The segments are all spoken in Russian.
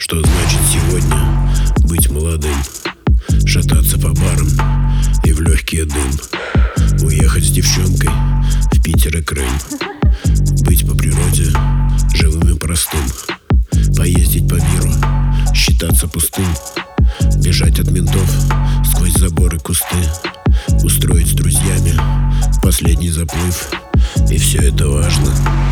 Что значит сегодня быть молодым? Шататься по барам и в легкий дым. Уехать с девчонкой в Питер и Крым. Быть по природе живым и простым. Поездить по миру, считаться пустым. Бежать от ментов сквозь заборы, кусты. Устроить с друзьями последний заплыв. И все это важно.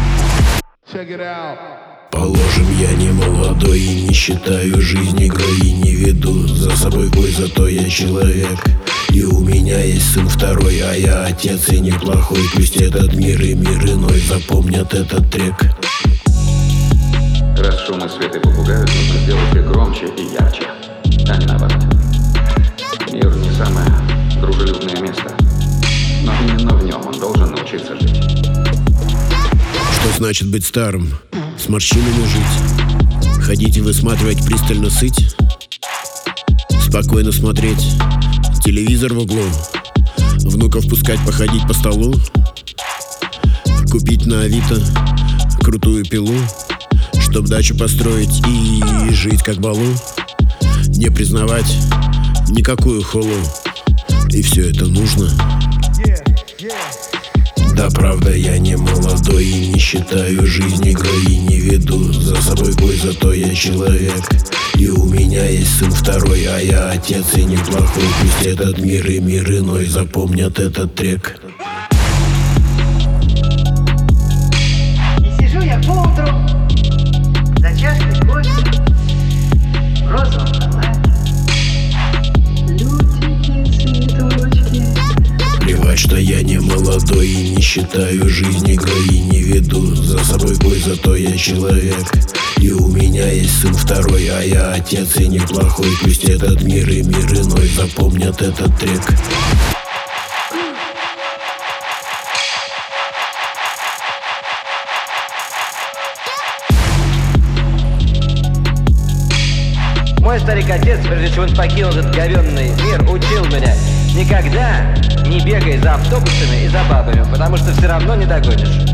Положим, я не молодой и не считаю жизнь игрой, и не веду за собой бой, зато я человек. И у меня есть сын второй, а я отец и неплохой. Пусть этот мир и мир иной запомнят этот трек. Раз шум и свет и попугают, нужно сделать их громче и ярче, а не наоборот. Мир не самое дружелюбное место, но именно в нем он должен научиться жить. Что значит быть старым? С морщинами жить? Ходить и высматривать, пристально сыть? Спокойно смотреть телевизор в углу? Внуков пускать походить по столу? Купить на Авито крутую пилу, чтоб дачу построить и жить как балу? Не признавать никакую хулу. И все это нужно. Да, правда, я не молодой и не считаю жизнь игрой, и не веду за собой бой, зато я человек. И у меня есть сын второй, а я отец и неплохой. Пусть этот мир и мир иной запомнят этот трек. И сижу я поутру за чашкой кофе в розовом халате. Лютики, цветочки. Плевать, что я не молодой и не считаю жизнь игрой, и не веду за собой бой, зато я человек. И у меня есть сын второй, а я отец и неплохой. Пусть этот мир и мир иной запомнят этот трек. Мой старик-отец, прежде чем он покинул этот говенный мир, учил меня: никогда не бегай за автобусами и за бабами, потому что все равно не догонишь.